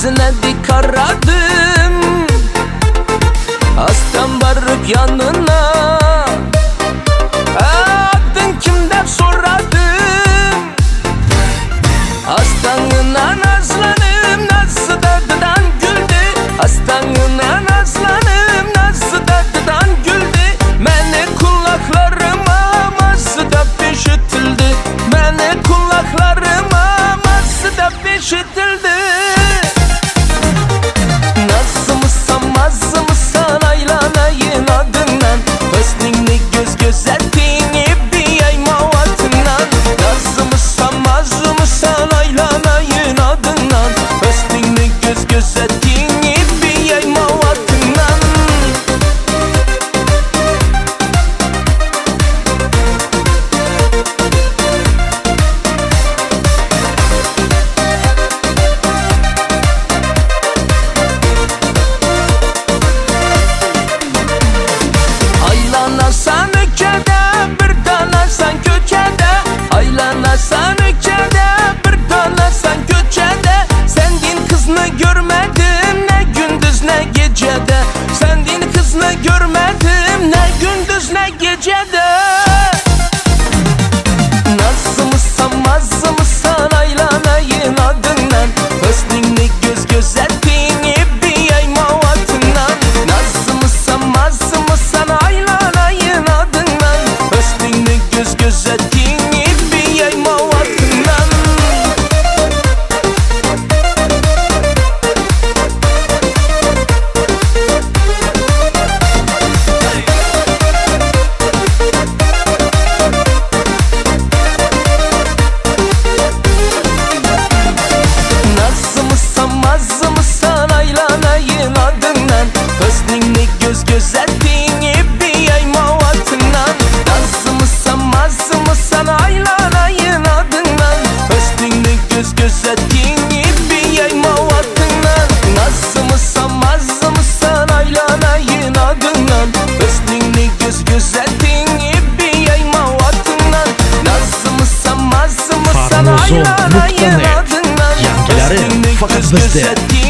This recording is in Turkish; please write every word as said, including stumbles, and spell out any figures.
yüzüne dik aradım, astan varıp yanına adın kim der soradım. Astanına nazlanım, nasıl dadıdan güldü. Astanına nazlanım, nasıl dadıdan güldü. Mene kulaklarıma nasıl da peşitildi. Mene kulaklarıma nasıl da peşitildi. Nasıl mısın, nasıl mısın aylanayın adından. Hüsnünü göz gözettiğini bir yayma vatından. Nasıl mısın, nasıl mısın aylanayın adından. Hüsnünü göz gözettiğini bir yayma vatından. Aylanasan ülkede, bir danasan köçede. Aylanasan ülkede, bir danasan köçede. Sendin kızını görmedim ne gündüz ne gecede. Sendin kızını görmedim ne gündüz ne gecede. Nasıl mısın, nasıl mısın aylanayın adından. Hüsnünü göz gözettiğini bir yayma vatından. Nasıl mısın, nasıl mısın aylanayın adından. Hüsnünü göz gözettiğini bir yayma vatından. Nasıl mısın, nasıl mısın aylanayın adından. Hüsnünü göz gözettiğini bir yayma vatından. Nasıl mısın, nasıl mısın aylanayın adından. Hüsnünü göz gözettiğini bir yayma vatından. Nasıl mısın, nasıl mısın aylanayın adından. Hüsnünü göz gözettiğini bir yayma vatından. Nasıl mısın, nasıl mısın aylanayın adından. Yangileri fakat bizde.